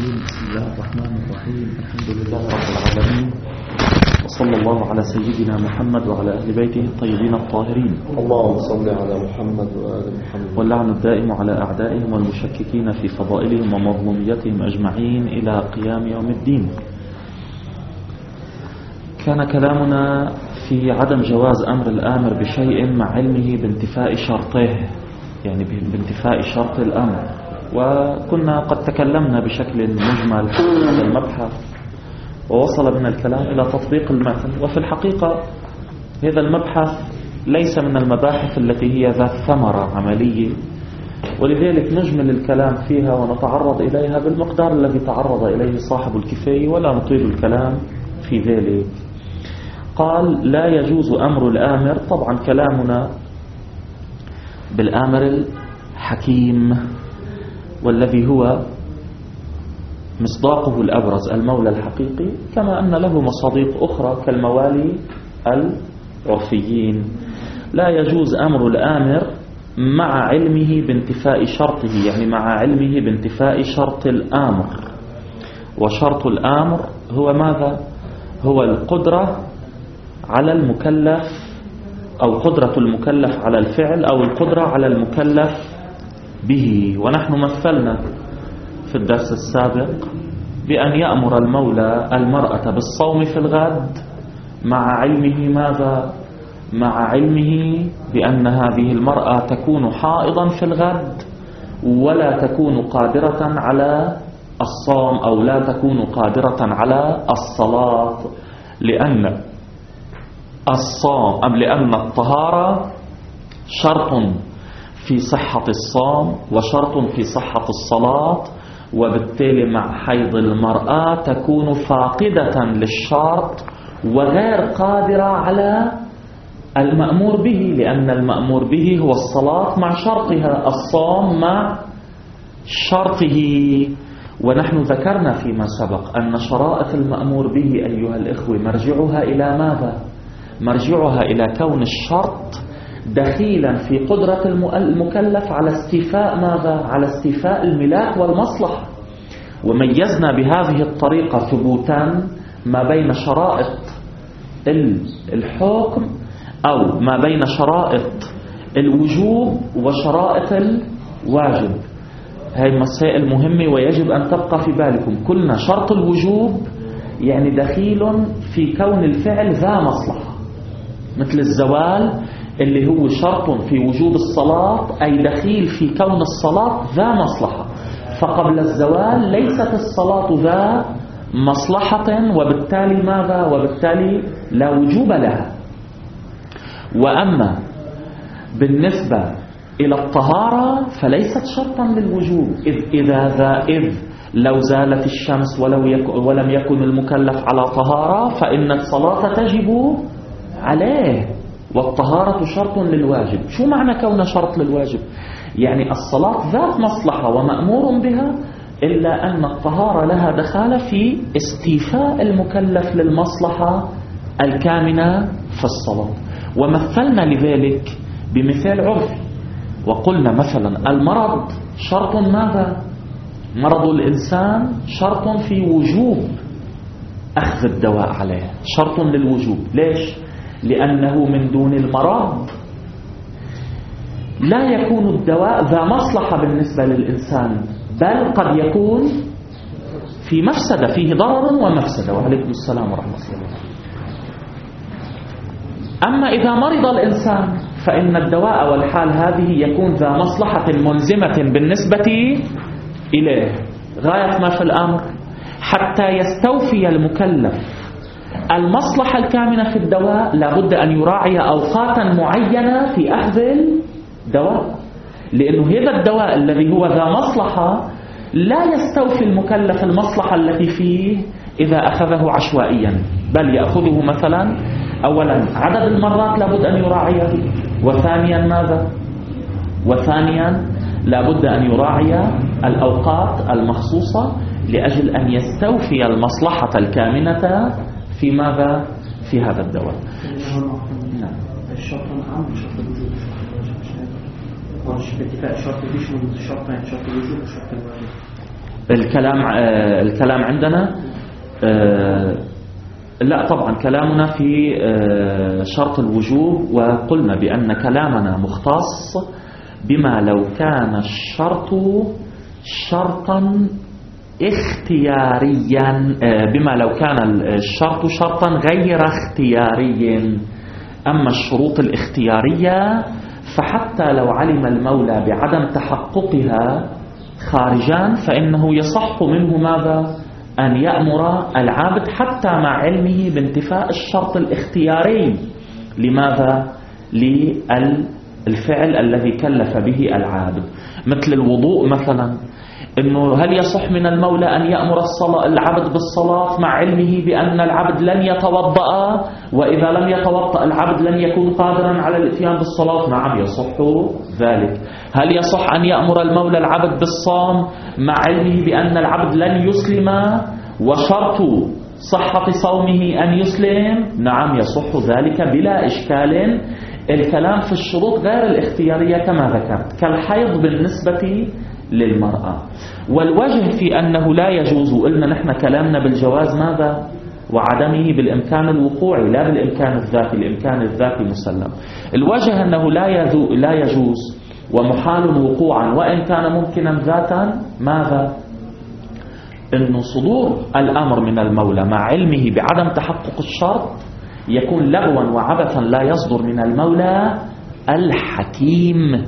الرجيم. بسم الله الرحمن الرحيم. الحمد لله رب العالمين، وصلى الله على سيدنا محمد وعلى أهل بيته الطيبين الطاهرين. اللهم صل على محمد وآل محمد. واللعن الدائم على أعدائهم والمشككين في فضائلهم ومظلوميتهم أجمعين إلى قيام يوم الدين. كان كلامنا في عدم جواز أمر الآمر بشيء مع علمه بانتفاء شرطه، يعني بانتفاء شرط الأمر، وكنا قد تكلمنا بشكل مجمل في هذا المبحث، ووصل بنا الكلام إلى تطبيق المثل. وفي الحقيقة هذا المبحث ليس من المباحث التي هي ذات ثمرة عملية، ولذلك نجمل الكلام فيها ونتعرض إليها بالمقدار الذي تعرض إليه صاحب الكفاية، ولا نطيل الكلام في ذلك. قال لا يجوز أمر الآمر. طبعا كلامنا بالآمر الحكيم، والذي هو مصداقه الأبرز المولى الحقيقي، كما أن له مصادق أخرى كالموالي العرفيين. لا يجوز أمر الآمر مع علمه بانتفاء شرطه، يعني مع علمه بانتفاء شرط الآمر. وشرط الآمر هو ماذا؟ هو القدرة على المكلف، أو قدرة المكلف على الفعل، أو القدرة على المكلف به. ونحن مثلنا في الدرس السابق بأن يأمر المولى المرأة بالصوم في الغد مع علمه ماذا؟ مع علمه بأن هذه المرأة تكون حائضا في الغد ولا تكون قادرة على الصوم، أو لا تكون قادرة على الصلاة، لأن الصوم لأن الطهارة شرط في صحة الصوم وشرط في صحة الصلاة، وبالتالي مع حيض المرأة تكون فاقدة للشرط وغير قادرة على المأمور به، لأن المأمور به هو الصلاة مع شرطها، الصوم مع شرطه. ونحن ذكرنا فيما سبق أن شرائط المأمور به أيها الإخوة مرجعها إلى ماذا؟ مرجعها إلى كون الشرط دخيلا في قدرة المكلف على استيفاء ماذا؟ على استيفاء الملاك والمصلحة. وميزنا بهذه الطريقة ثبوتا ما بين شرائط الحكم، أو ما بين شرائط الوجوب وشرائط الواجب. هاي مسائل مهمة ويجب أن تبقى في بالكم. قلنا شرط الوجوب يعني دخيل في كون الفعل ذا مصلحة، مثل الزوال اللي هو شرط في وجوب الصلاة، أي دخيل في كون الصلاة ذا مصلحة، فقبل الزوال ليست الصلاة ذا مصلحة، وبالتالي ماذا؟ وبالتالي لا وجوب لها. وأما بالنسبة إلى الطهارة فليست شرطا للوجوب، إذ لو زالت الشمس ولم يكن المكلف على طهارة فإن الصلاة تجب عليه، والطهارة شرط للواجب. شو معنى كون شرط للواجب؟ يعني الصلاة ذات مصلحة ومأمور بها، إلا أن الطهارة لها دخالة في استيفاء المكلف للمصلحة الكامنة في الصلاة. ومثلنا لذلك بمثال عرفي، وقلنا مثلا المرض شرط ماذا؟ مرض الإنسان شرط في وجوب أخذ الدواء عليه، شرط للوجوب. ليش؟ لأنه من دون المرض لا يكون الدواء ذا مصلحة بالنسبة للإنسان، بل قد يكون في مفسدة، فيه ضرر ومفسدة. وعليكم السلام ورحمة الله. أما إذا مرض الإنسان فإن الدواء والحال هذه يكون ذا مصلحة ملزمة بالنسبة إليه غاية ما في الأمر، حتى يستوفي المكلف المصلحة الكامنة في الدواء لابد أن يراعي أوقاتا معينة في أخذ الدواء، لأنه هذا الدواء الذي هو ذا مصلحة لا يستوفي المكلف المصلحة التي فيه إذا أخذه عشوائيا، بل يأخذه مثلا أولا عدد المرات لابد أن يراعيه، وثانيا ماذا؟ وثانيا لابد أن يراعي الأوقات المخصوصة لأجل أن يستوفي المصلحة الكامنة في ماذا؟ في هذا الدواء. نعم. الشرط العام بشرط الوجوب وشرط الواجب. اتفاق الشرط بيشمل الشرطين، شرط الوجوب وشرط الواجب. الكلام عندنا لا طبعا كلامنا في شرط الوجوب، وقلنا بأن كلامنا مختص بما لو كان الشرط شرطا اختياريا، بما لو كان الشرط شرطا غير اختياري. أما الشروط الاختيارية فحتى لو علم المولى بعدم تحققها خارجان فإنه يصح منه ماذا؟ أن يأمر العابد حتى مع علمه بانتفاء الشرط الاختياري. لماذا؟ للفعل الذي كلف به العابد، مثل الوضوء مثلا، إنه هل يصح من المولى أن يأمر العبد بالصلاة مع علمه بأن العبد لن يتوضأ، وإذا لم يتوضأ العبد لن يكون قادرا على الاتيان بالصلاة؟ نعم يصح ذلك. هل يصح أن يأمر المولى العبد بالصوم مع علمه بأن العبد لن يسلم وشرط صحة صومه أن يسلم؟ نعم يصح ذلك بلا إشكال. الكلام في الشروط غير الاختيارية كما ذكرت، كالحيض بالنسبة للمرأة. والوجه في أنه لا يجوز، قلنا نحن كلامنا بالجواز ماذا؟ وعدمه بالإمكان الوقوعي لا بالإمكان الذاتي، الإمكان الذاتي مسلم. الوجه أنه لا يجوز ومحال وقوعا وإن كان ممكنا ذاتا، ماذا؟ أنه صدور الأمر من المولى مع علمه بعدم تحقق الشرط يكون لغوا وعبثا لا يصدر من المولى الحكيم،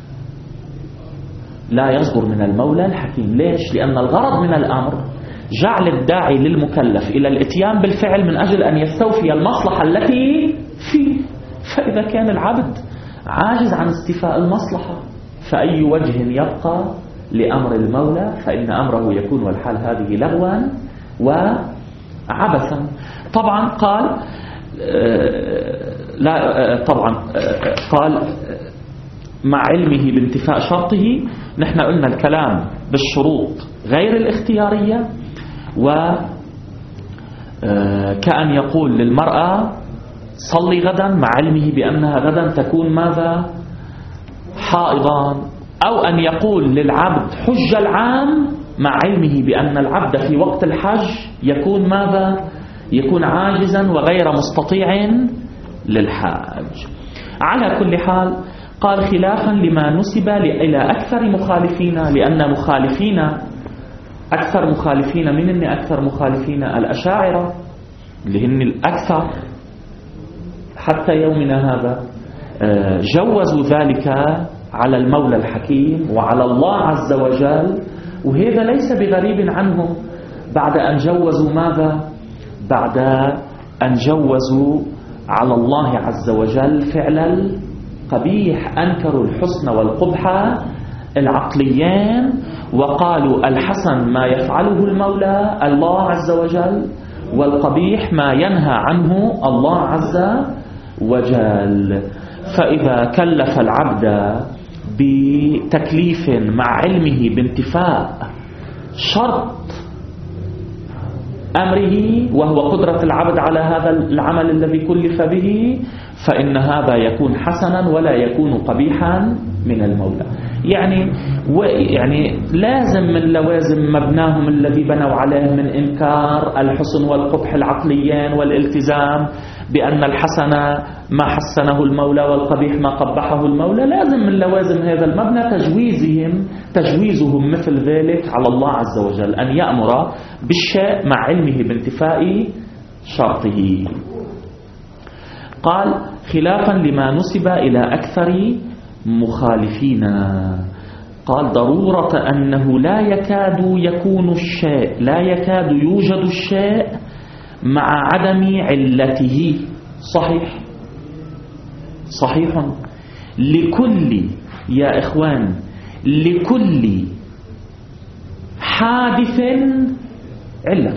لا يصدر من المولى الحكيم. ليش؟ لأن الغرض من الأمر جعل الداعي للمكلف إلى الاتيان بالفعل من أجل أن يستوفي المصلحة التي فيه. فإذا كان العبد عاجز عن استيفاء المصلحة فأي وجه يبقى لأمر المولى؟ فإن أمره يكون والحال هذه لغوا وعبثا. طبعا قال قال مع علمه بانتفاء شرطه. نحن قلنا الكلام بالشروط غير الاختيارية، وكأن يقول للمرأة صلي غدا مع علمه بأنها غدا تكون ماذا؟ حائضا، أو أن يقول للعبد حج العام مع علمه بأن العبد في وقت الحج يكون ماذا؟ يكون عاجزا وغير مستطيع للحاج. على كل حال قال خلافا لما نسب إلى أكثر مخالفين، لأن مخالفين أكثر مخالفين من أن أكثر مخالفين الأشاعرة اللي هن الأكثر حتى يومنا هذا جوزوا ذلك على المولى الحكيم وعلى الله عز وجل، وهذا ليس بغريب عنهم بعد أن جوزوا ماذا؟ بعد أن جوزوا على الله عز وجل فعل القبيح، أنكروا الحسن والقبح العقليين وقالوا الحسن ما يفعله المولى الله عز وجل، والقبيح ما ينهى عنه الله عز وجل. فإذا كلف العبد بتكليف مع علمه بانتفاء شرط أمره وهو قدرة العبد على هذا العمل الذي كلف به، فإن هذا يكون حسنا ولا يكون قبيحا من المولى. يعني لازم من لوازم مبناهم الذي بنوا عليه من إنكار الحسن والقبح العقليين والالتزام بأن الحسن ما حسنه المولى والقبيح ما قبحه المولى، لازم من لوازم هذا المبنى تجويزهم مثل ذلك على الله عز وجل، أن يأمر بالشيء مع علمه بانتفاء شرطه. قال خلافا لما نسب إلى أكثر مخالفين، قال ضرورة أنه لا يكاد يكون الشيء، لا يكاد يوجد الشيء مع عدم علته. صحيح لكل يا إخوان لكل حادث علة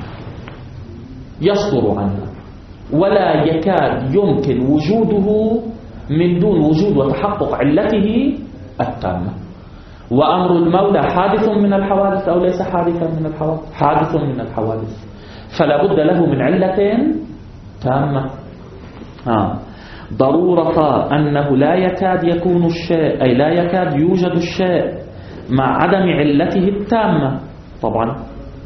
يصدر عنها، ولا يكاد يمكن وجوده من دون وجود وتحقق علته التامة. وأمر المولى حادث من الحوادث أو ليس حادثا من الحوادث؟ حادث من الحوادث، فلا بد له من علة تامة. ضرورة أنه لا يكاد يكون الشيء، أي لا يكاد يوجد الشيء مع عدم علته التامة. طبعا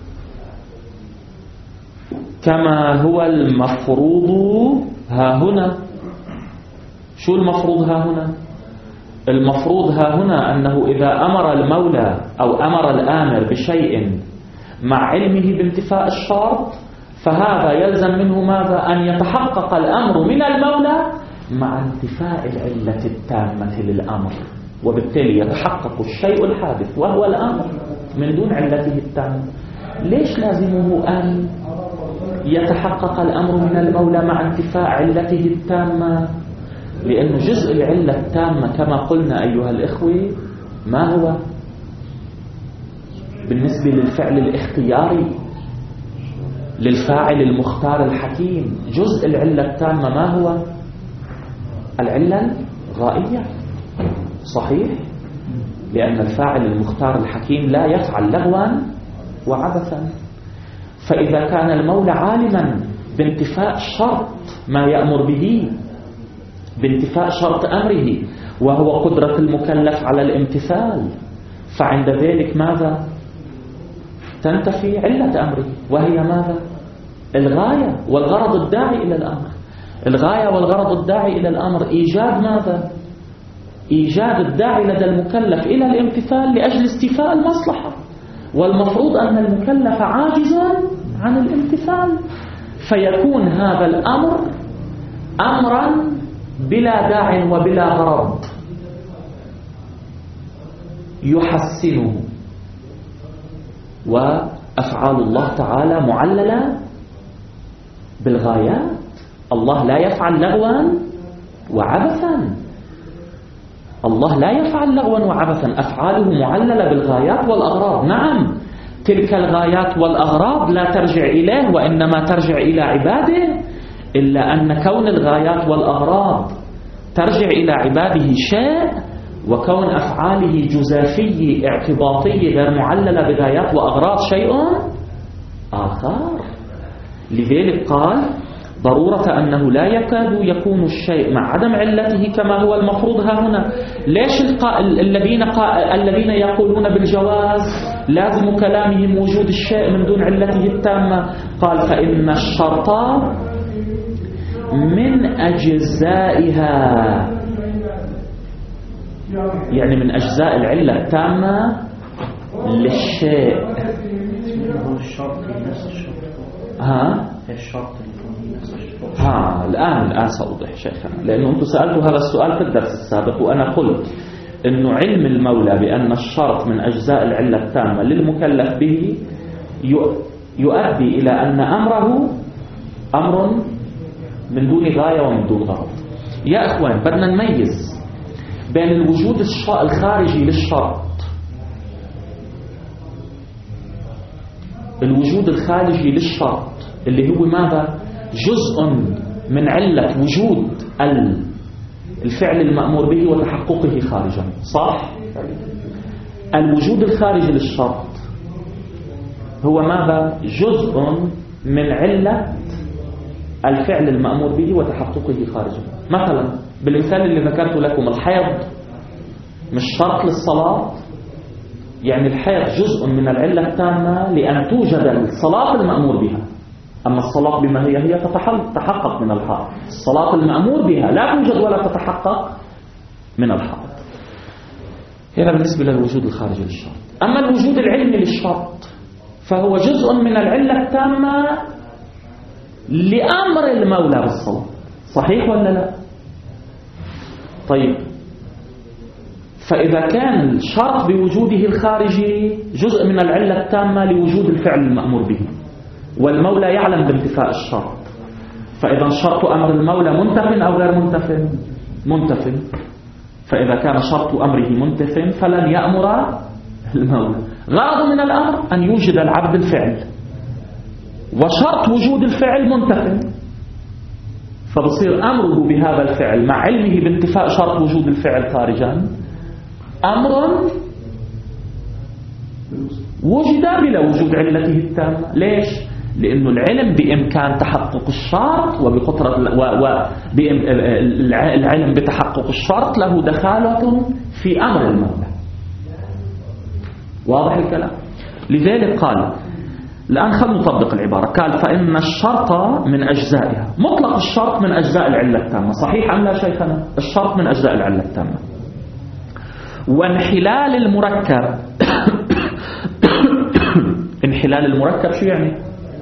كما هو المفروض ها هنا. شو المفروض ها هنا؟ المفروض ها هنا أنه إذا أمر المولى أو أمر الآمر بشيء مع علمه بانتفاء الشرط، فهذا يلزم منه ماذا؟ أن يتحقق الأمر من المولى مع انتفاء العلة التامة للأمر، وبالتالي يتحقق الشيء الحادث وهو الأمر من دون علته التامة. ليش لازمه أن يتحقق الأمر من المولى مع انتفاء علته التامة؟ لأن جزء العلة التامة كما قلنا أيها الإخوة ما هو؟ بالنسبة للفعل الاختياري للفاعل المختار الحكيم، جزء العلة التامة ما هو؟ العلة الغائية. صحيح؟ لأن الفاعل المختار الحكيم لا يفعل لغوا وعبثا. فإذا كان المولى عالما بانتفاء شرط ما يأمر به، بانتفاء شرط أمره وهو قدرة المكلف على الامتثال، فعند ذلك ماذا؟ تنتفي علة أمره، وهي ماذا؟ الغاية والغرض الداعي إلى الأمر. الغاية والغرض الداعي إلى الأمر إيجاد ماذا؟ إيجاد الداعي لدى المكلف إلى الامتثال لأجل استيفاء المصلحة، والمفروض أن المكلف عاجز عن الامتثال، فيكون هذا الأمر أمرا بلا داع وبلا غرض يحسنه. وأفعال الله تعالى معللة بالغايات. الله لا يفعل لغوا وعبثا، الله لا يفعل لغوا وعبثا، أفعاله معللة بالغايات والأغراض. نعم، تلك الغايات والأغراض لا ترجع إليه وإنما ترجع إلى عباده، إلا أن كون الغايات والأغراض ترجع إلى عباده شيء، وكون أفعاله جزافية اعتباطية غير معللة بغايات وأغراض شيء آخر. لذلك قال ضرورة أنه لا يكاد يكون الشيء مع عدم علته كما هو المفروض ها هنا. ليش الذين يقولون بالجواز لازم كلامهم وجود الشيء من دون علته التامة؟ قال فإن الشرط من أجزائها، يعني من أجزاء العلة التامة للشيء. الشرط نفس الشرط. الشرط الآن سأوضح شيخنا، لأنه أنتم سألتوا هذا السؤال في الدرس السابق، وأنا قلت أنه علم المولى بأن الشرط من أجزاء العلة التامة للمكلف به يؤدي إلى أن أمره أمر من دون غاية ومن دون غرض. يا أخوان، بدنا نميز بين الوجود الخارجي للشرط، الوجود الخارجي للشرط اللي هو ماذا؟ جزء من علة وجود الفعل المأمور به وتحققه خارجا، صح؟ الوجود الخارجي للشرط هو ماذا؟ جزء من علة الفعل المأمور به وتحققه خارجا. مثلا بالمثال اللي ذكرت لكم، الحيض مش شرط للصلاة، يعني الحيض جزء من العلة التامة لأن توجد الصلاة المأمور بها. أما الصلاة بما هي تتحقق من الحائض، الصلاة المأمور بها لا توجد ولا تتحقق من الحائض. هذا بالنسبة للوجود الخارجي للشرط. أما الوجود العلمي للشرط فهو جزء من العلة التامة لأمر المولى بالصلاة، صحيح ولا لا؟ طيب، فإذا كان الشرط بوجوده الخارجي جزء من العلة التامة لوجود الفعل المأمور به، والمولى يعلم بانتفاء الشرط، فإذا شرط أمر المولى منتف أو غير منتف؟ منتف. فإذا كان شرط أمره منتف فلن يأمر المولى. غرض من الأمر أن يوجد العبد الفعل، وشرط وجود الفعل منتف، فبصير أمره بهذا الفعل مع علمه بانتفاء شرط وجود الفعل خارجا أمر وجد بلا وجود علته التامة. ليش؟ لأنه العلم بإمكان تحقق الشرط وبقدرة العلم بتحقق الشرط له دخالة في أمر المولى. واضح الكلام؟ لذلك قال الآن خلينا نطبق العبارة. قال فإن الشرط من أجزائها، مطلق الشرط من أجزاء العلة التامة. صحيح أم لا شيخنا؟ الشرط من أجزاء العلة التامة. وانحلال المركب انحلال المركب شو يعني؟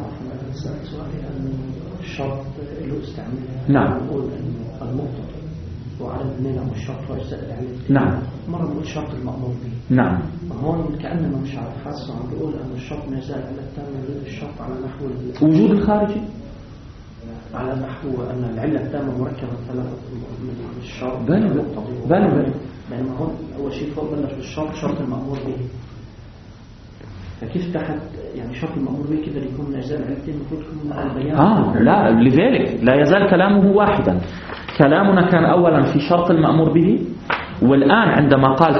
الشرط له استعمال. نعم. نقول أن المقتضى وعدم المانع والشرط وأجزاء العلة. نعم. مرة نقول الشرط المأمور به. نعم. هون كأننا مش حاسس عم بيقول أن الشرط من أجزاء العلة التامة غير الشرط على نحو وجود الخارجي، على نحو أن العلة التامة مركبة ثلاثة من الشرط بل بينما هون أول شيء فوق بلش بالشرط شرط المأمور به. فكيف تحت يعني شرط المأمور به كده يكون من أجزاء العلتين المفروض يكون البيان. لا، لذلك لا يزال كلامه واحدا. كلامنا كان أولا في شرط المأمور به، والآن عندما قال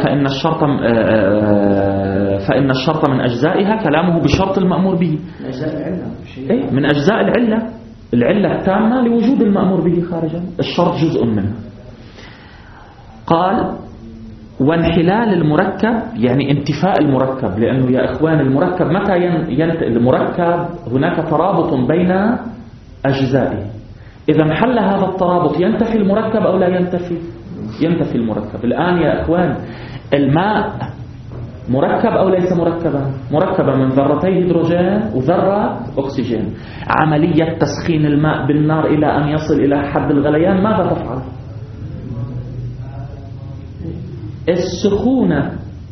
فإن الشرط من أجزائها، كلامه بشرط المأمور به من أجزاء العلة. إيه؟ من أجزاء العلة التامة لوجود المأمور به خارجا، الشرط جزء منه. قال وانحلال المركب يعني انتفاء المركب، لأنه يا إخوان المركب متى المركب هناك ترابط بين أجزائه، إذا انحل هذا الترابط ينتفي المركب أو لا ينتفي؟ ينتفي المركب. الآن يا إخوان الماء مركب أو ليس مركبا؟ مركبا من ذرتي هيدروجين وذرة أكسجين. عملية تسخين الماء بالنار إلى أن يصل إلى حد الغليان ماذا تفعل؟ السخونة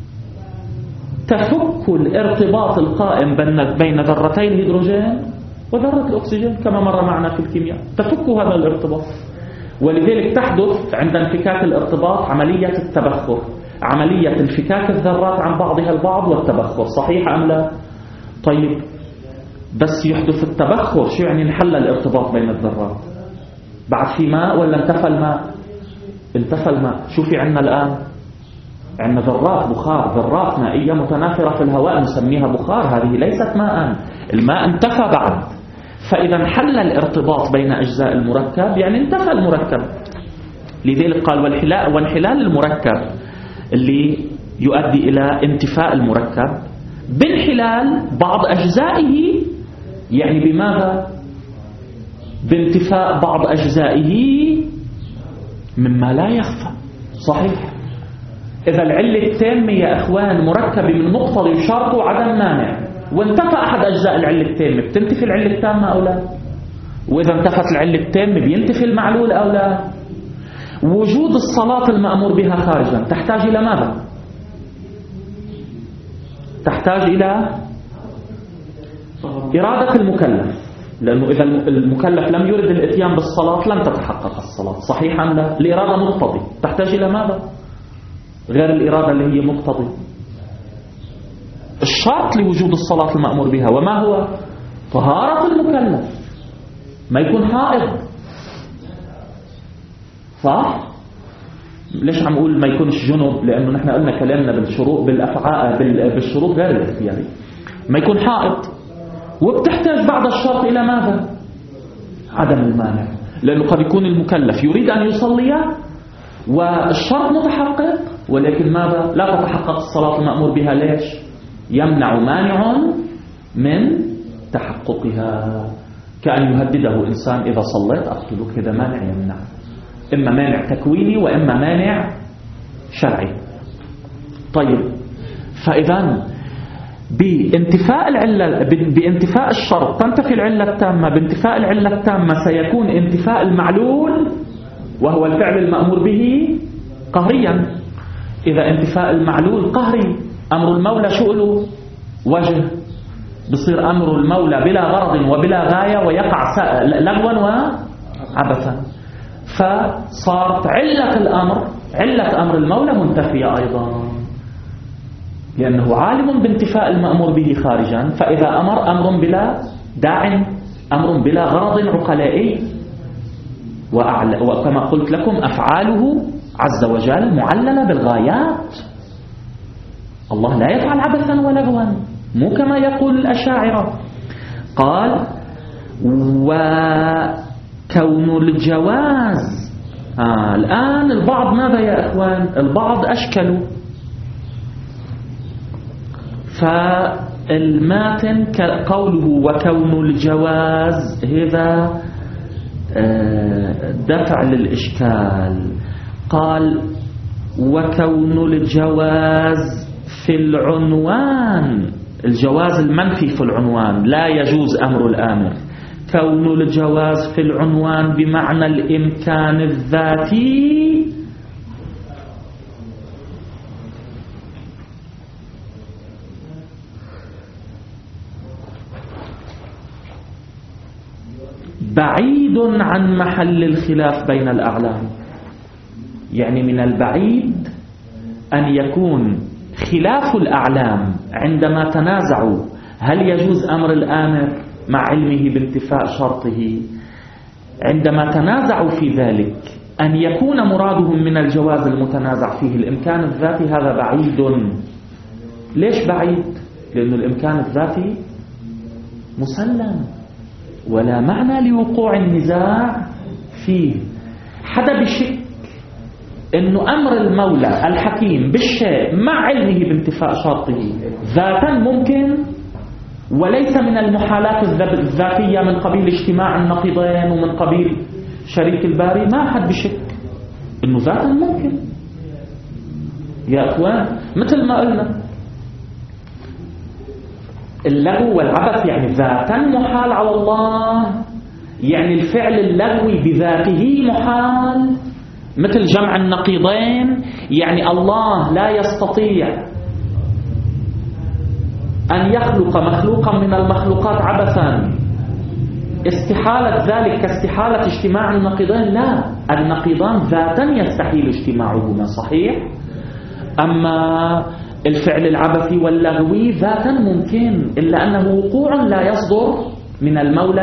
تفك الارتباط القائم بين ذرتي الهيدروجين وذرة الأكسجين كما مر معنا في الكيمياء، تفك هذا الارتباط. ولذلك تحدث عند انفكاك الارتباط عملية التبخر، عملية انفكاك الذرات عن بعضها البعض والتبخر. صحيح أم لا؟ طيب بس يحدث التبخر شو يعني؟ انحل الارتباط بين الذرات، بعد في ماء ولا انتفى الماء؟ انتفى الماء. شو في عندنا الآن؟ عندنا ذرات بخار، ذرات مائية متناثرة في الهواء نسميها بخار، هذه ليست ماء، الماء انتفى بعد. فإذا انحل الارتباط بين أجزاء المركب يعني انتفى المركب. لذلك قال وانحلال المركب اللي يؤدي إلى انتفاء المركب بانحلال بعض أجزائه، يعني بماذا؟ بانتفاء بعض أجزائه مما لا يخفى. صحيح. إذا العلة التامة يا أخوان مركبة من مقتضي وشرط وعدم مانع، وانتفى أحد أجزاء العلة التامة، بتنتفي العلة التامة أو لا؟ وإذا انتفت العلة التامة بينتفي المعلول أو لا؟ وجود الصلاة المأمور بها خارجا تحتاج إلى ماذا؟ تحتاج إلى إرادة المكلف، لأنه إذا المكلف لم يرد الإتيان بالصلاة لن تتحقق الصلاة. صحيح أم لا؟ الإرادة مقتضي، تحتاج إلى ماذا؟ غير الإرادة اللي هي مقتضي. الشرط لوجود الصلاة المأمور بها وما هو؟ طهارة المكلف، ما يكون حائض. صح؟ ليش عم أقول ما يكونش جنب؟ لأنه نحن قلنا كلامنا بالشروط بالشروط غير الاختياري. ما يكون حائض، وبتحتاج بعد الشرط إلى ماذا؟ عدم المانع، لأنه قد يكون المكلف يريد أن يصلي والشرط متحقق، ولكن ماذا؟ لا تتحقق الصلاة المأمور بها. ليش؟ يمنع مانع من تحققها، كأن يهدده إنسان إذا صليت أقتلك. هذا مانع يمنع، إما مانع تكويني وإما مانع شرعي. طيب فإذا بانتفاء الشرط تنتفي العلة التامة، بانتفاء العلة التامة سيكون انتفاء المعلول وهو الفعل المأمور به قهريا. إذا انتفاء المعلول قهري، أمر المولى شؤله وجه، بصير أمر المولى بلا غرض وبلا غاية ويقع لغوا وعبثا، فصارت علة أمر المولى منتفية أيضا، لأنه عالم بانتفاء المأمور به خارجا. فإذا أمر بلا داع، أمر بلا غرض عقلائي، وكما قلت لكم أفعاله عز وجل معللة بالغايات. الله لا يفعل عبثا ولغوا، مو كما يقول الأشاعرة. قال وكون الجواز. الآن البعض ماذا يا أخوان؟ البعض أشكلوا، الماتن قوله وكون الجواز هذا دفع للإشكال. قال وكون الجواز في العنوان، الجواز المنفي في العنوان، لا يجوز أمر الآمر. كون الجواز في العنوان بمعنى الإمكان الذاتي بعيد عن محل الخلاف بين الأعلام. يعني من البعيد أن يكون خلاف الأعلام عندما تنازعوا هل يجوز أمر الآمر مع علمه بانتفاء شرطه، عندما تنازعوا في ذلك أن يكون مرادهم من الجواز المتنازع فيه الإمكان الذاتي، هذا بعيد. ليش بعيد؟ لأن الإمكان الذاتي مسلم ولا معنى لوقوع النزاع فيه. حدا بشك أنه أمر المولى الحكيم بالشيء مع علمه بانتفاء شرطه ذاتا ممكن، وليس من المحالات الذاتية من قبيل اجتماع النقيضين ومن قبيل شريك الباري، ما حد بشك أنه ذاتا ممكن. يا أخوان مثل ما قلنا اللغو والعبث يعني ذاتا محال على الله، يعني الفعل اللغوي بذاته محال، مثل جمع النقيضين. يعني الله لا يستطيع أن يخلق مخلوقا من المخلوقات عبثا، استحالة ذلك كاستحالة اجتماع النقيضين. لا، النقيضان ذاتا يستحيل اجتماعهما، صحيح. أما الفعل العبثي واللغوي ذاتا ممكن، إلا أنه وقوعا لا يصدر من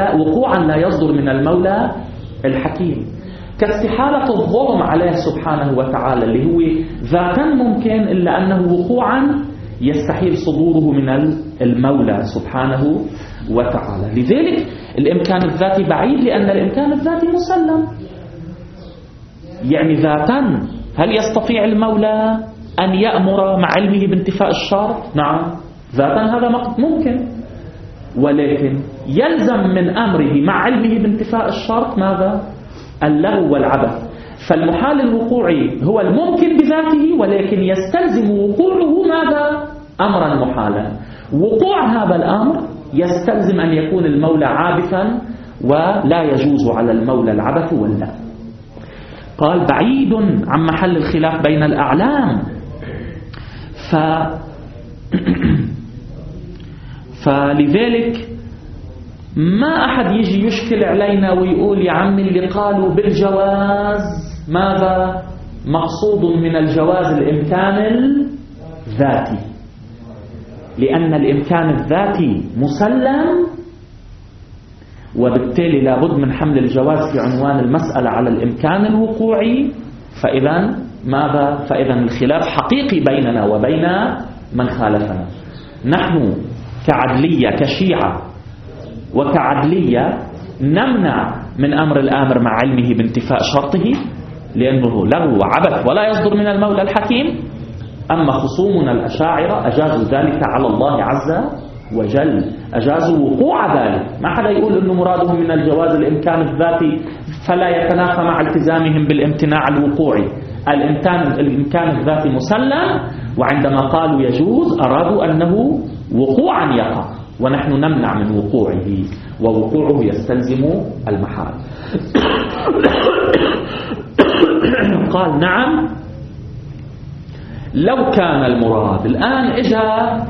المولى الحكيم، كاستحالة الظلم عليه سبحانه وتعالى اللي هو ذاتا ممكن، إلا أنه وقوعا يستحيل صدوره من المولى سبحانه وتعالى. لذلك الإمكان الذاتي بعيد، لأن الإمكان الذاتي مسلم. يعني ذاتا هل يستطيع المولى أن يأمر مع علمه بانتفاء الشرط؟ نعم ذاتا هذا ممكن، ولكن يلزم من أمره مع علمه بانتفاء الشرط ماذا؟ اللغو والعبث. فالمحال الوقوعي هو الممكن بذاته، ولكن يستلزم وقوعه ماذا؟ أمرا محالا. وقوع هذا الأمر يستلزم أن يكون المولى عابثا، ولا يجوز على المولى العبث واللغو. قال بعيد عن محل الخلاف بين الأعلام. فلذلك ما أحد يجي يشكل علينا ويقول يا عمي اللي قالوا بالجواز ماذا؟ مقصود من الجواز الإمكان الذاتي، لأن الإمكان الذاتي مسلم، وبالتالي لابد من حمل الجواز في عنوان المسألة على الإمكان الوقوعي. فإذا ماذا؟ فإذا الخلاف حقيقي بيننا وبين من خالفنا. نحن كعدلية كشيعة وكعدلية نمنع من أمر الآمر مع علمه بانتفاء شرطه، لأنه لغو وعبث ولا يصدر من المولى الحكيم. أما خصومنا الأشاعرة أجازوا ذلك على الله عز وجل، أجازوا وقوع ذلك. ما حدا يقول أنه مرادهم من الجواز الإمكان الذاتي فلا يتنافى مع التزامهم بالامتناع الوقوعي. الإمكان الذاتي مسلم، وعندما قالوا يجوز أرادوا أنه وقوعا يقع، ونحن نمنع من وقوعه، ووقوعه يستلزم المحال. قال نعم لو كان المراد. الآن إجا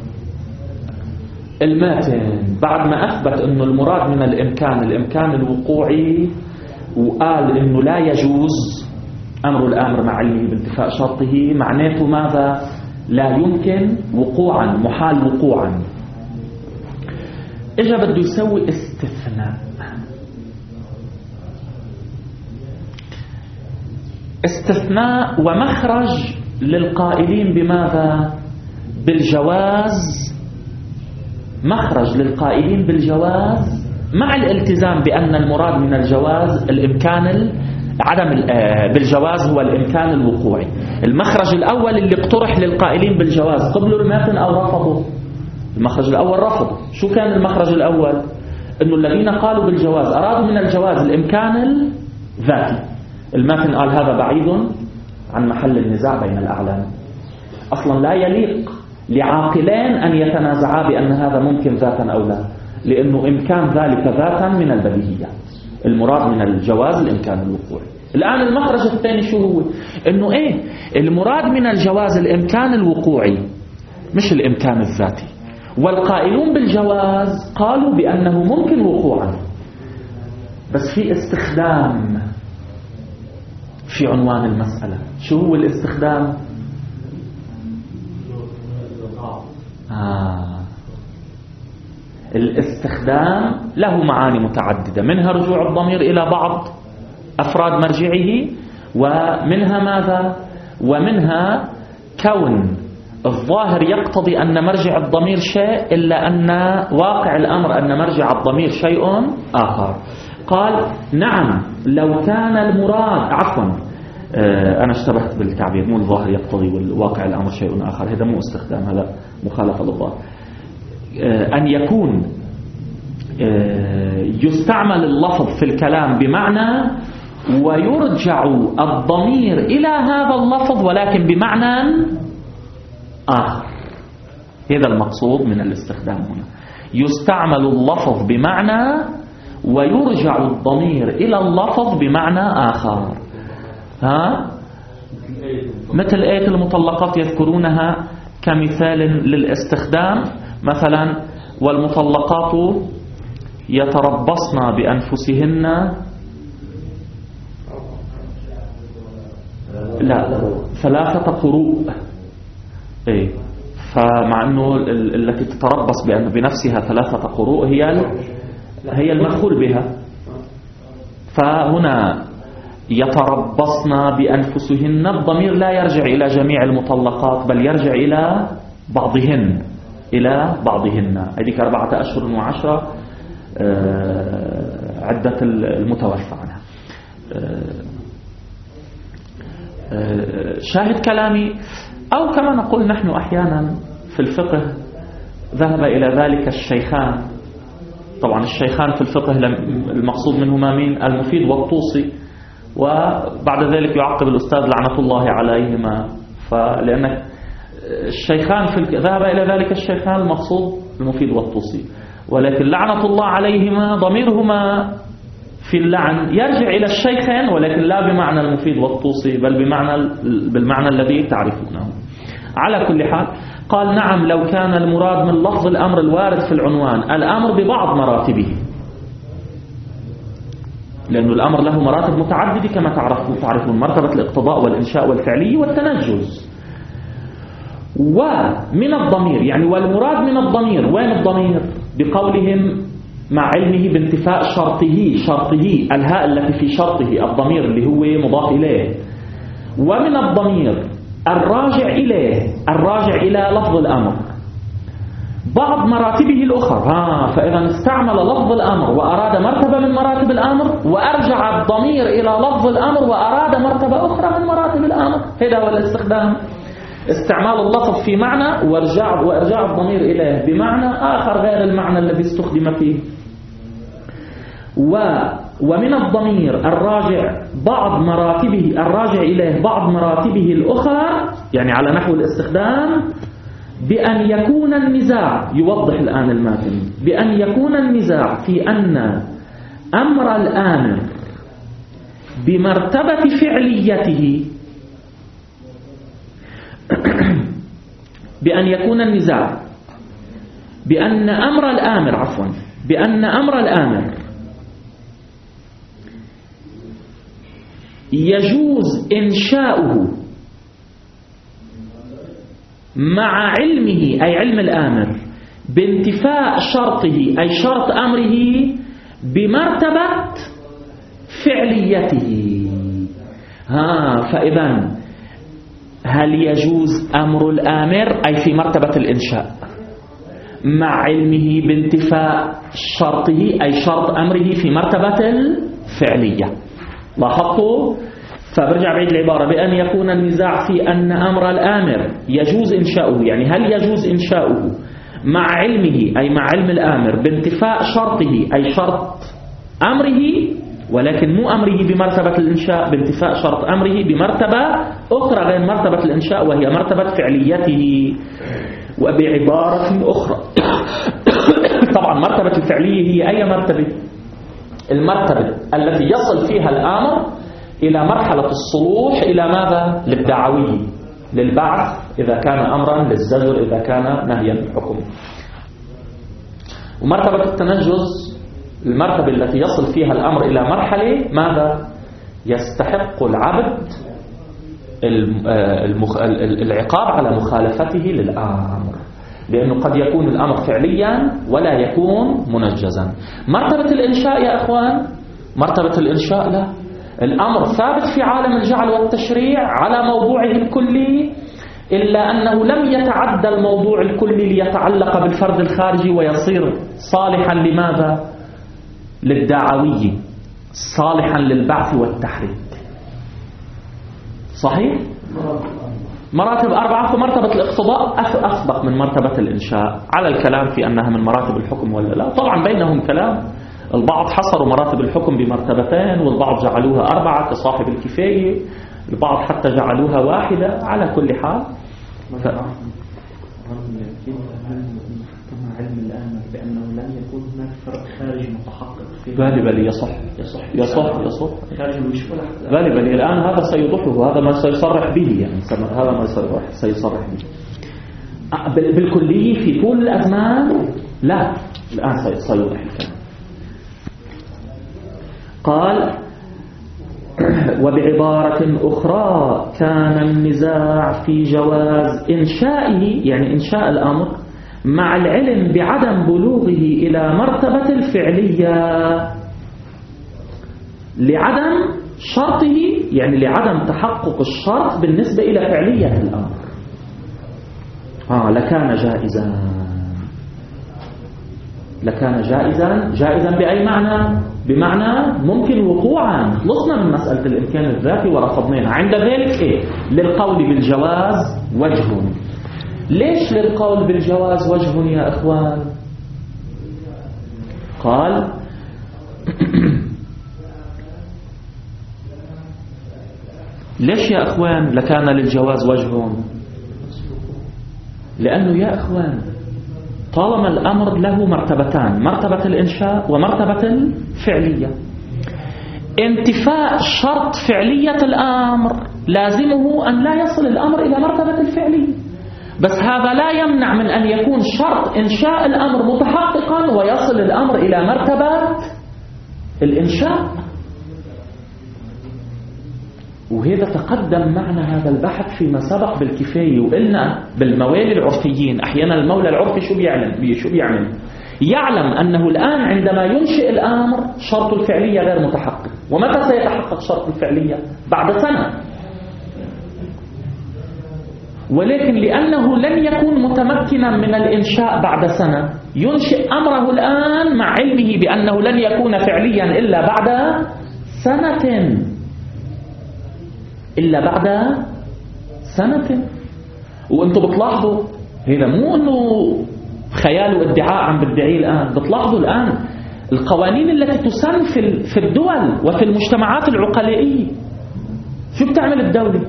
الماتن بعد ما أثبت أنه المراد من الإمكان الوقوعي، وقال أنه لا يجوز أمر الآمر مع علمه بانتفاء شرطه، معناته ماذا؟ لا يمكن وقوعا، محال وقوعا. إجا بده يسوي استثناء ومخرج للقائلين بماذا؟ بالجواز. مخرج للقائلين بالجواز مع الالتزام بأن المراد من الجواز الإمكان بالجواز هو الإمكان الوقوعي. المخرج الأول اللي اقترح للقائلين بالجواز قبلوا الماتن أو رفضوا؟ المخرج الأول رفض. شو كان المخرج الأول؟ إنه الذين قالوا بالجواز أرادوا من الجواز الإمكان الذاتي. الماتن قال هذا بعيد عن محل النزاع بين الأعلام، أصلا لا يليق لعاقلين أن يتنازعا بأن هذا ممكن ذاتا أو لا، لأنه إمكان ذلك ذاتا من البديهيات. المراد من الجواز الإمكان الوقوعي. الآن المخرج الثاني شو هو؟ إنه إيه المراد من الجواز الإمكان الوقوعي مش الإمكان الذاتي. والقائلون بالجواز قالوا بأنه ممكن وقوعا، بس في استخدام في عنوان المسألة. شو هو الاستخدام؟ الاستخدام له معاني متعددة، منها رجوع الضمير إلى بعض أفراد مرجعه، ومنها ماذا؟ ومنها كون الظاهر يقتضي أن مرجع الضمير شيء إلا أن واقع الأمر أن مرجع الضمير شيء آخر. قال نعم لو كان المراد أنا اشتبهت بالتعبير، مو الظاهر يقتضي والواقع الأمر شيء آخر، هذا مو استخدام، هذا مخالفة للظاهر. أن يكون يستعمل اللفظ في الكلام بمعنى ويرجع الضمير إلى هذا اللفظ ولكن بمعنى آخر. هذا المقصود من الاستخدام هنا، يستعمل اللفظ بمعنى ويرجع الضمير إلى اللفظ بمعنى آخر. مثل آية المطلقات يذكرونها كمثال للاستخدام، مثلا والمطلقات يتربصن بأنفسهن 3 قروء. فمع أنه التي تتربص بنفسها 3 قروء هي المدخول بها، فهنا يتربصن بأنفسهن الضمير لا يرجع إلى جميع المطلقات بل يرجع إلى بعضهن هذيك 4 أشهر و10 عدة المتوفى عنها. شاهد كلامي، أو كما نقول نحن أحيانا في الفقه ذهب إلى ذلك الشيخان. طبعا الشيخان في الفقه المقصود منهما مين؟ المفيد والطوسي، وبعد ذلك يعقب الأستاذ لعنة الله عليهما. فلأن الشيخان ذهب إلى ذلك الشيخان المقصود المفيد والطوسي، ولكن لعنة الله عليهما ضميرهما في اللعن يرجع إلى الشيخين، ولكن لا بمعنى المفيد والطوسي بل بالمعنى الذي تعرفونه. على كل حال قال نعم لو كان المراد من لفظ الأمر الوارد في العنوان الأمر ببعض مراتبه، لأن الأمر له مراتب متعددة كما تعرفون، مرتبة الاقتضاء والإنشاء والفعلي والتنجز. ومن الضمير يعني والمراد من الضمير، وين الضمير؟ بقولهم مع علمه بانتفاء شرطه الهاء التي في شرطه، الضمير اللي هو مضاف إليه. ومن الضمير الراجع إلى لفظ الأمر بعض مراتبه الأخرى. فإذا استعمل لفظ الأمر وأراد مرتبة من مراتب الأمر، وأرجع الضمير إلى لفظ الأمر وأراد مرتبة أخرى من مراتب الأمر. هذا هو الاستخدام، استعمال اللفظ في معنى وإرجاع الضمير إليه بمعنى آخر غير المعنى الذي استخدم فيه. ومن الضمير الراجع إليه بعض مراتبه الأخرى، يعني على نحو الاستخدام بأن يكون النزاع، يوضح الآن الماتن، بأن يكون النزاع في أن أمر الآمر بمرتبة فعليته، بأن يكون النزاع بأن أمر الآمر يجوز إنشاؤه مع علمه أي علم الآمر بانتفاء شرطه أي شرط أمره بمرتبة فعليته. فإذا هل يجوز أمر الآمر أي في مرتبة الإنشاء مع علمه بانتفاء شرطه أي شرط أمره في مرتبة الفعلية؟ لاحظتوا؟ فبرجع بعيد العبارة بأن يكون النزاع في أن أمر الآمر يجوز إنشاؤه، يعني هل يجوز إنشاؤه مع علمه أي مع علم الآمر بانتفاء شرطه أي شرط أمره، ولكن مو أمره بمرتبة الإنشاء، بانتفاء شرط أمره بمرتبة أخرى غير مرتبة الإنشاء وهي مرتبة فعليته. وبعبارة أخرى طبعا مرتبة الفعلية هي أي مرتبة؟ المرتبة التي يصل فيها الآمر إلى مرحلة الصلوح إلى ماذا؟ للدعوي، للبعث إذا كان أمرا، للزجر إذا كان نهيا بالحكم. ومرتبة التنجز المرتبة التي يصل فيها الأمر إلى مرحلة ماذا؟ يستحق العبد العقاب على مخالفته للأمر، لأنه قد يكون الأمر فعليا ولا يكون منجزا. مرتبة الإنشاء يا أخوان، مرتبة الإنشاء لا، الأمر ثابت في عالم الجعل والتشريع على موضوعه الكلي، إلا أنه لم يتعدى الموضوع الكلي ليتعلق بالفرد الخارجي ويصير صالحا لماذا؟ للدعوي، صالحا للبعث والتحريك. صحيح؟ مراتب 4. فمرتبة الاقتضاء أسبق من مرتبة الإنشاء على الكلام في أنها من مراتب الحكم ولا لا. طبعا بينهم كلام، البعض حصروا مراتب الحكم بمرتبتين والبعض جعلوها 4 كصاحب الكفاية، البعض حتى جعلوها 1. على كل حال علم الآن بأنه لم يكون هناك فرق خارجي متحقق فيه. غالبا يصح خارج المشكلة غالبا الآن هذا سيوضحه، هذا ما سيصرح به، يعني هذا ما سيصرح به بالكلية في طول الأزمان. لا، الآن سيوضح الكلام. قال: وبعبارة أخرى كان النزاع في جواز إنشائه، يعني إنشاء الأمر، مع العلم بعدم بلوغه إلى مرتبة الفعلية لعدم شرطه، يعني لعدم تحقق الشرط بالنسبة إلى فعلية الأمر. لكان جائزا بأي معنى؟ بمعنى ممكن وقوعا. خلصنا من مسألة الإمكان الذاتي ورفضناها. عند ذلك إيه؟ للقول بالجواز وجه. ليش للقول بالجواز وجه يا أخوان؟ قال: ليش يا أخوان لكان للجواز وجه؟ لأنه يا أخوان طالما الأمر له مرتبتان، مرتبة الإنشاء ومرتبة الفعلية، انتفاء شرط فعلية الأمر لازمه أن لا يصل الأمر إلى مرتبة الفعلية، بس هذا لا يمنع من أن يكون شرط إنشاء الأمر متحققا ويصل الأمر إلى مرتبة الإنشاء. وهذا تقدم معنا هذا البحث فيما سبق بالكفاية، وقلنا بالموالي العرفيين أحيانا المولى العرفي شو بيعمل؟ يعلم أنه الآن عندما ينشئ الأمر شرط الفعلية غير متحقق. ومتى سيتحقق شرط الفعلية؟ بعد سنة. ولكن لأنه لن يكون متمكنا من الإنشاء بعد سنة، ينشئ أمره الآن مع علمه بأنه لن يكون فعليا إلا بعد سنة، وانتم بتلاحظوا هذا مو انه خيال وادعاء عم بدعيه الآن، بتلاحظوا الآن القوانين التي تسن في الدول وفي المجتمعات العقلائية. شو بتعمل الدولة؟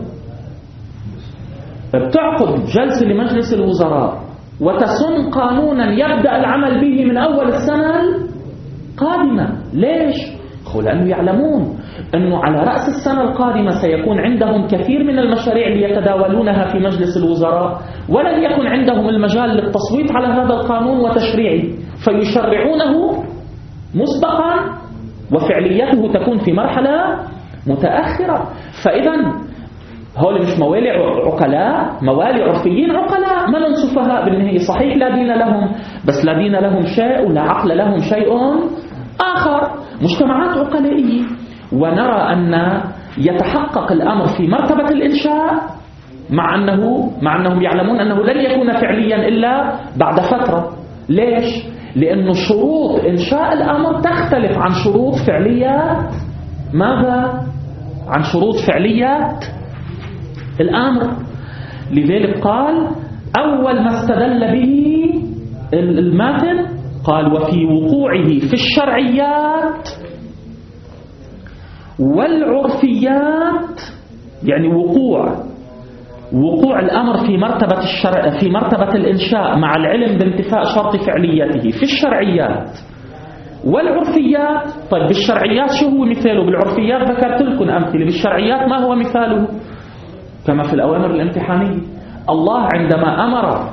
بتعقد جلسة لمجلس الوزراء وتسن قانونا يبدأ العمل به من أول السنة القادمة. ليش؟ لأنه يعلمون أنه على رأس السنة القادمة سيكون عندهم كثير من المشاريع اللي يتداولونها في مجلس الوزراء، ولن يكن عندهم المجال للتصويت على هذا القانون وتشريعه، فيشرعونه مسبقا وفعليته تكون في مرحلة متأخرة. فإذا هؤلاء مش موالي عقلاء، موالي عرفيين عقلاء، ما سفهاء بالنهاية. صحيح لا دين لهم، بس لا دين لهم شيء ولا عقل لهم شيء آخر، مجتمعات عقلائية. ونرى أن يتحقق الأمر في مرتبة الإنشاء مع أنهم يعلمون أنه لن يكون فعليا إلا بعد فترة. ليش؟ لأن شروط إنشاء الأمر تختلف عن شروط فعليات ماذا؟ عن شروط فعليات الأمر. لذلك قال: أول ما استدل به الماتن قال وفي وقوعه في الشرعيات والعرفيات، يعني وقوع الأمر في مرتبة الإنشاء مع العلم بانتفاء شرط فعليته في الشرعيات والعرفيات. طيب بالشرعيات شو هو مثاله؟ بالعرفيات ذكرت لكم أمثلة، بالشرعيات ما هو مثاله؟ كما في الأوامر الامتحانية، الله عندما أمر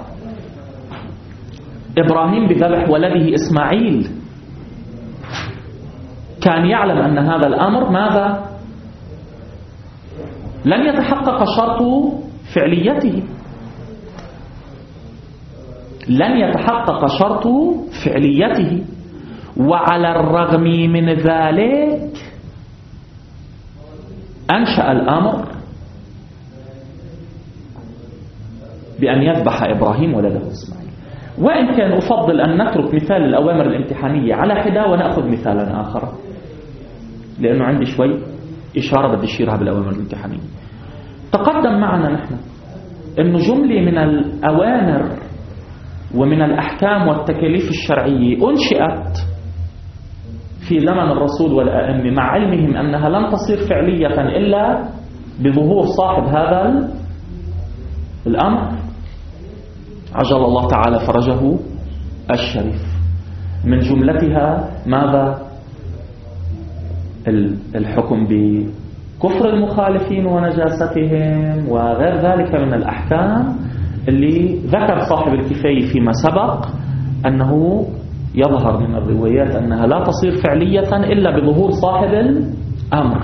إبراهيم بذبح ولده إسماعيل كان يعلم أن هذا الأمر ماذا؟ لن يتحقق شرط فعليته، لن يتحقق شرط فعليته. وعلى الرغم من ذلك أنشأ الأمر بأن يذبح إبراهيم ولده إسماعيل. وإن كان أفضل أن نترك مثال الأوامر الامتحانية على حدة ونأخذ مثالا آخر، لأنه عندي شوي إشارة بدي أشيرها بالأوامر الامتحانية. تقدم معنا نحن أنه جملة من الأوامر ومن الأحكام والتكاليف الشرعية أنشئت في زمن الرسول والأئمة مع علمهم أنها لن تصير فعلية إلا بظهور صاحب هذا الأمر، عجل الله تعالى فرجه الشريف. من جملتها ماذا؟ الحكم بكفر المخالفين ونجاستهم وغير ذلك من الأحكام اللي ذكر صاحب الكفاية فيما سبق أنه يظهر من الروايات أنها لا تصير فعلية إلا بظهور صاحب الأمر.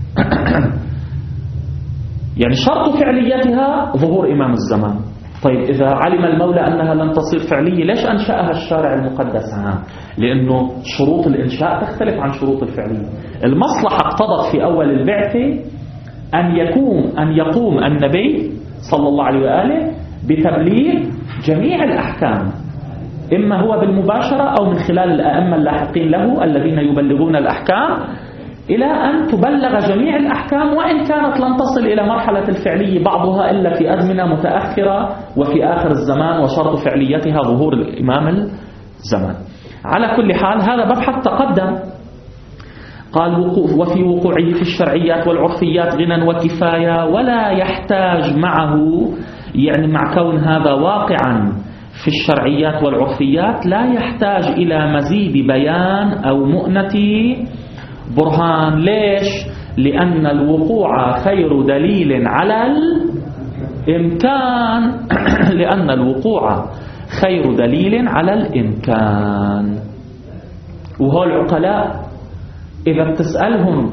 يعني شرط فعليتها ظهور إمام الزمان. طيب إذا علم المولى أنها لن تصير فعلية ليش أنشأها الشارع المقدس؟ لأنه شروط الإنشاء تختلف عن شروط الفعلية. المصلحة اقتضت في أول البعثة أن يقوم النبي صلى الله عليه وآله بتبليغ جميع الأحكام، إما هو بالمباشرة أو من خلال الأئمة اللاحقين له الذين يبلغون الأحكام، إلى أن تبلغ جميع الأحكام وإن كانت لن تصل إلى مرحلة الفعلية بعضها إلا في أزمنة متأخرة وفي آخر الزمان، وشرط فعليتها ظهور الإمام الزمان. على كل حال هذا مبحث تقدم. قال وفي وقوعه في الشرعيات والعرفيات غنى وكفاية، ولا يحتاج معه، يعني مع كون هذا واقعا في الشرعيات والعرفيات لا يحتاج إلى مزيد بيان أو مؤنة برهان. ليش؟ لأن الوقوع خير دليل على الإمكان لأن الوقوع خير دليل على الإمكان. وهو العقلاء إذا بتسألهم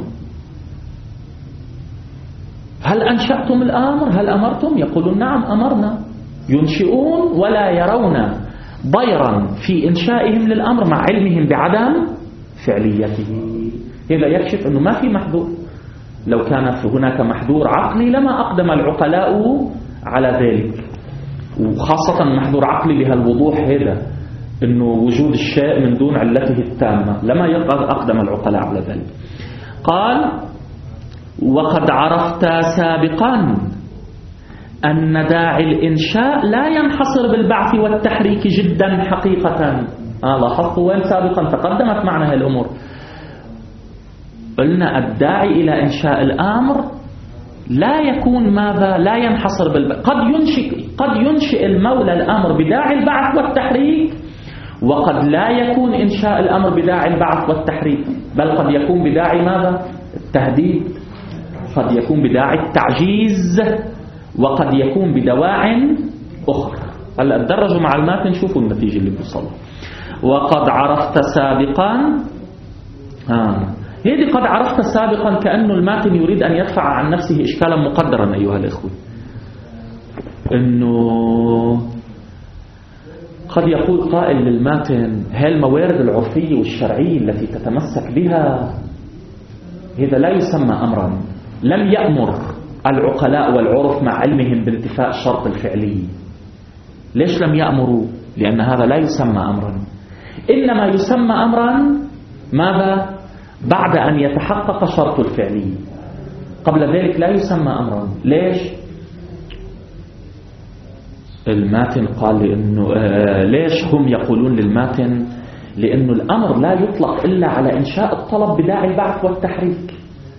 هل أنشأتم الأمر؟ هل أمرتم؟ يقولون نعم أمرنا. ينشئون ولا يرون ضيرا في إنشائهم للأمر مع علمهم بعدم فعليته. هذا يكشف أنه ما في محذور. لو كان هناك محذور عقلي لما أقدم العقلاء على ذلك، وخاصة محذور عقلي بهالوضوح هذا أنه وجود الشيء من دون علته التامة، لما أقدم العقلاء على ذلك. قال وقد عرفت سابقا أن داعي الإنشاء لا ينحصر بالبعث والتحريك جدا حقيقة. لاحظت وين سابقا تقدمت معنا هذه الأمور. قلنا الداعي إلى إنشاء الأمر لا يكون ماذا؟ لا ينحصر بالبعث. قد ينشئ المولى الأمر بداعي البعث والتحريك، وقد لا يكون إنشاء الأمر بداعي البعث والتحريك، بل قد يكون بداعي ماذا؟ التهديد، قد يكون بداعي التعجيز، وقد يكون بدواع أخرى. هلا تدرجوا مع الماتن شوفوا النتيجة اللي بيوصلها. وقد عرفت سابقا هذه قد عرفت سابقا كأنه الماتن يريد أن يدفع عن نفسه إشكالا مقدرا أيها الإخوة، أنه قد يقول قائل للماتن هل الموارد العرفية والشرعية التي تتمسك بها هذا لا يسمى أمرا. لم يأمر العقلاء والعرف مع علمهم بانتفاء الشرط الفعلي. ليش لم يأمروا؟ لأن هذا لا يسمى أمرا، إنما يسمى أمرا ماذا؟ بعد أن يتحقق شرط الفعلي. قبل ذلك لا يسمى أمرا. ليش؟ الماتن قال لأنه ليش هم يقولون للماتن؟ لأنه الأمر لا يطلق إلا على إنشاء الطلب بداعي البعث والتحريك،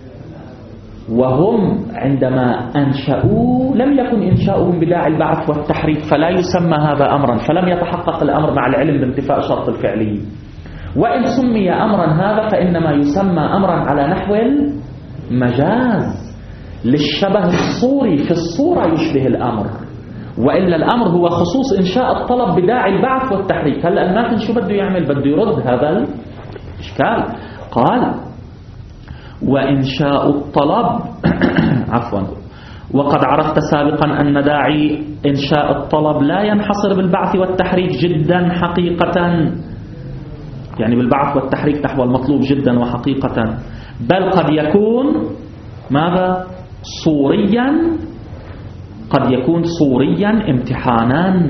وهم عندما أنشأوه لم يكن إنشاؤهم بداعي البعث والتحريك، فلا يسمى هذا أمرا، فلم يتحقق الأمر مع العلم بانتفاء شرط الفعلي. وإن سمي أمرا هذا فإنما يسمى أمرا على نحو المجاز للشبه الصوري، في الصورة يشبه الأمر، وإلا الأمر هو خصوص إنشاء الطلب بداعي البعث والتحريك. هلأ الماتن شو بده يعمل؟ بده يرد هذا الإشكال. قال وإنشاء الطلب عفوا وقد عرفت سابقا أن داعي إنشاء الطلب لا ينحصر بالبعث والتحريك جدا حقيقة، يعني بالبعث والتحريك نحو المطلوب جدا وحقيقة، بل قد يكون ماذا؟ صوريا، قد يكون صوريا امتحانا.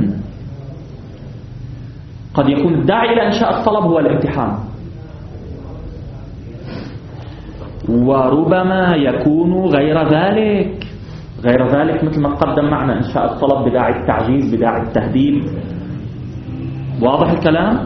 قد يكون الداعي إلى إنشاء الطلب هو الامتحان، وربما يكون غير ذلك. غير ذلك مثل ما تقدم معنا إنشاء الطلب بداعي التعجيز، بداعي التهديد. واضح الكلام؟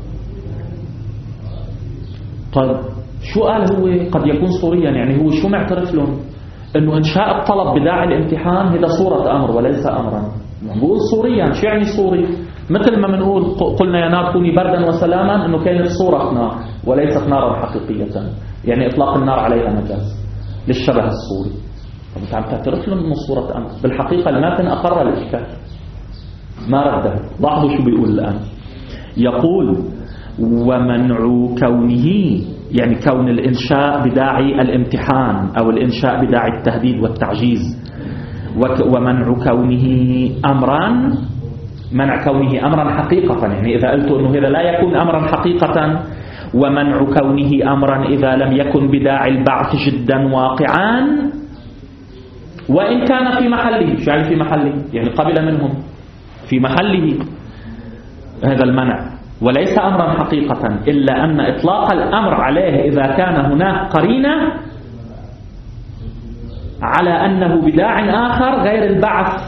طيب شو قال هو قد يكون صوريا؟ يعني هو شو معترف لهم؟ انه انشاء الطلب بداعي الامتحان هذا صورة امر وليس امرا. بقول صوريا، شو يعني صوري؟ مثل ما بنقول قلنا يا نار كوني بردا وسلاما، انه كانت صورة نار وليست نارا حقيقية، يعني اطلاق النار عليها مجاز للشبه الصوري. طب انت عم تعترف لهم انه صورة امر؟ بالحقيقة الماتن اقر الاشكال ما رده. لاحظوا شو بيقول الان. يقول ومنع كونه، يعني كون الإنشاء بداعي الامتحان أو الإنشاء بداعي التهديد والتعجيز، ومنع كونه أمرا، منع كونه أمرا حقيقة، يعني إذا قلت أنه هذا لا يكون أمرا حقيقة، ومنع كونه أمرا إذا لم يكن بداعي البعث جدا واقعا، وإن كان في محله. شو يعني في محله؟ يعني قبل منهم في محله هذا المنع، وليس أمرا حقيقة، إلا أن إطلاق الأمر عليه إذا كان هناك قرينة على أنه بداع آخر غير البعث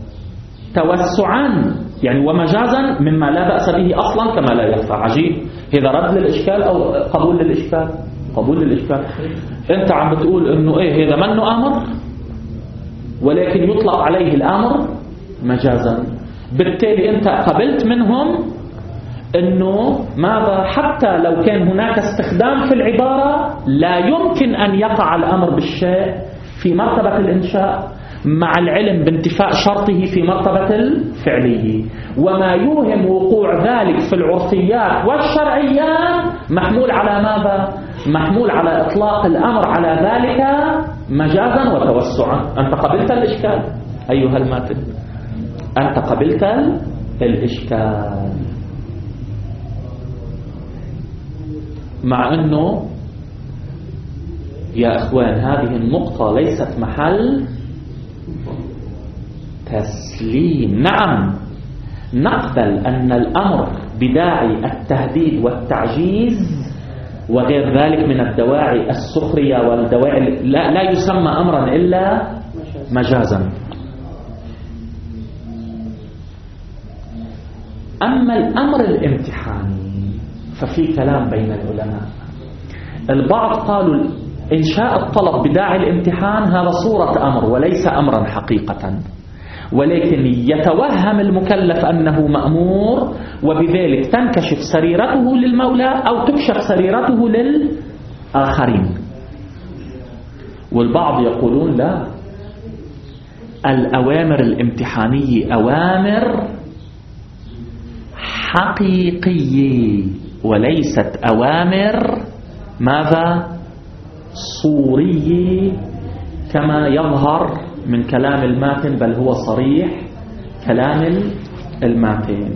توسعا يعني ومجازا مما لا بأس به أصلا كما لا يخفى. عجيب، هذا رد للإشكال أو قبول للإشكال؟ قبول للإشكال. أنت عم بتقول أنه إيه هذا منه أمر ولكن يطلق عليه الأمر مجازا، بالتالي أنت قبلت منهم أنه ماذا؟ حتى لو كان هناك استخدام في العبارة لا يمكن أن يقع الأمر بالشيء في مرتبة الإنشاء مع العلم بانتفاء شرطه في مرتبة الفعلية، وما يوهم وقوع ذلك في العرفيات والشرعيات محمول على ماذا؟ محمول على إطلاق الأمر على ذلك مجازا وتوسعا. أنت قبلت الإشكال أيها الماتن، أنت قبلت الإشكال، مع أنه يا أخوان هذه النقطة ليست محل تسليم. نعم نقبل أن الأمر بداعي التهديد والتعجيز وغير ذلك من الدواعي السخرية والدواعي لا يسمى أمرا إلا مجازا. أما الأمر الامتحاني ففي كلام بين العلماء. البعض قالوا إنشاء الطلب بداعي الامتحان هذا صورة أمر وليس أمرا حقيقة، ولكن يتوهم المكلف أنه مأمور، وبذلك تنكشف سريرته للمولى أو تكشف سريرته للآخرين. والبعض يقولون لا، الأوامر الامتحانية أوامر حقيقية وليست أوامر ماذا؟ صورية كما يظهر من كلام الماتن، بل هو صريح كلام الماتن.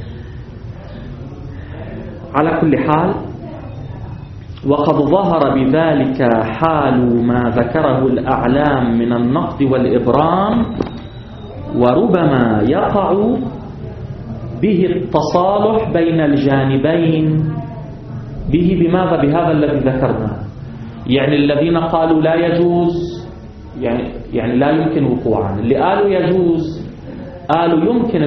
على كل حال وقد ظهر بذلك حال ما ذكره الأعلام من النقد والإبرام، وربما يقع به التصالح بين الجانبين به بماذا؟ بهذا الذي ذكرناه. يعني الذين قالوا لا يجوز يعني لا يمكن وقوعا، اللي قالوا يجوز قالوا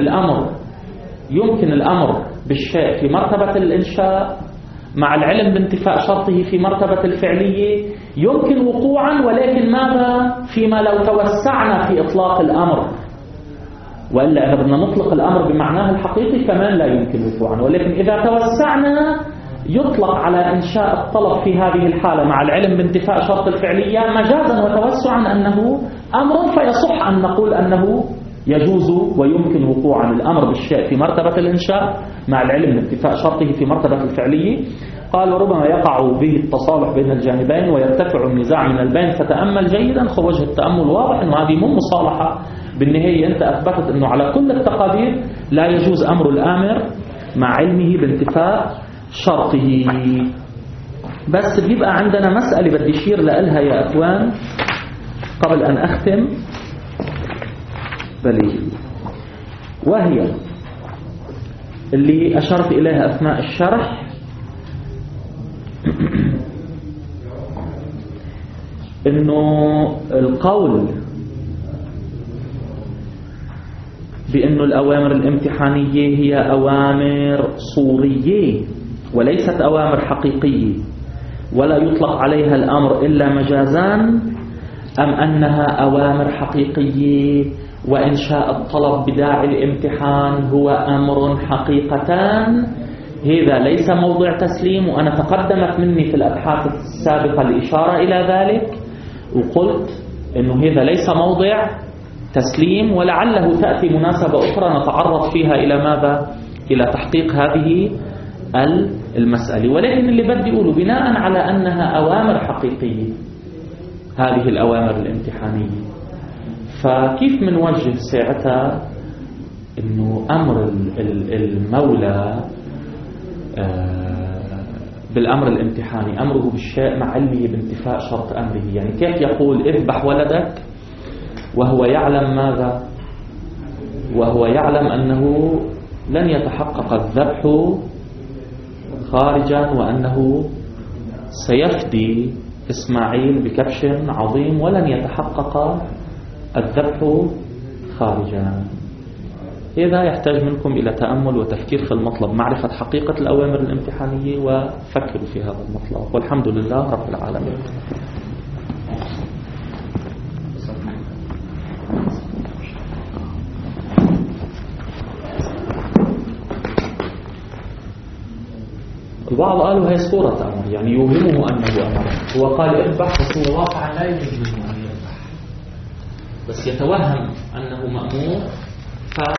يمكن الأمر بالشيء في مرتبة الإنشاء مع العلم بانتفاء شرطه في مرتبة الفعلية، يمكن وقوعا، ولكن ماذا فيما لو توسعنا في إطلاق الأمر، وإلا إذا بدنا نطلق الأمر بمعناه الحقيقي كمان لا يمكن وقوعا، ولكن إذا توسعنا يطلق على إنشاء الطلب في هذه الحالة مع العلم بانتفاء شرط الفعلية مجازا وتوسعا أنه أمر، فيصح أن نقول أنه يجوز ويمكن وقوعا الأمر بالشيء في مرتبة الإنشاء مع العلم بانتفاء شرطه في مرتبة الفعلية. قال وربما يقع به التصالح بين الجانبين ويرتفع النزاع من البين، فتأمل جيدا. وجه التأمل واضح أنه هذه مو مصالحة، بالنهاية أنت أثبتت أنه على كل التقادير لا يجوز أمر الآمر مع علمه بانتفاء شرطه. بس بيبقى عندنا مسألة بدي أشير لها يا أخوان قبل أن أختم، وهي اللي أشرت إليها أثناء الشرح، إنه القول بأنه الأوامر الامتحانية هي أوامر صورية وليست أوامر حقيقية، ولا يطلق عليها الأمر إلا مجازان، أم أنها أوامر حقيقية وإنشاء الطلب بداعي الامتحان هو أمر حقيقتان، هذا ليس موضع تسليم. وأنا تقدمت مني في الأبحاث السابقة الإشارة إلى ذلك، وقلت أنه هذا ليس موضع تسليم، ولعله تأتي مناسبة أخرى نتعرض فيها إلى ماذا؟ إلى تحقيق هذه المسألة. ولكن اللي بدي أقوله بناء على أنها أوامر حقيقية هذه الأوامر الامتحانية، فكيف منوجه ساعتها أنه أمر المولى بالأمر الامتحاني أمره بالشيء مع علمه بانتفاء شرط أمره؟ يعني كيف يقول اذبح ولدك وهو يعلم ماذا؟ وهو يعلم أنه لن يتحقق الذبح خارجا، وأنه سيفدي إسماعيل بكبش عظيم ولن يتحقق الذبح خارجا. إذا يحتاج منكم إلى تأمل وتفكير في المطلب، معرفة حقيقة الأوامر الامتحانية، وفكروا في هذا المطلب. والحمد لله رب العالمين. البعض قالوا هي صورة أمر، يعني يوهمه أنه أمر، هو قال اذبح بس هو واقعا لا يجوز أن يذبح، بس يتوهم أنه مأمور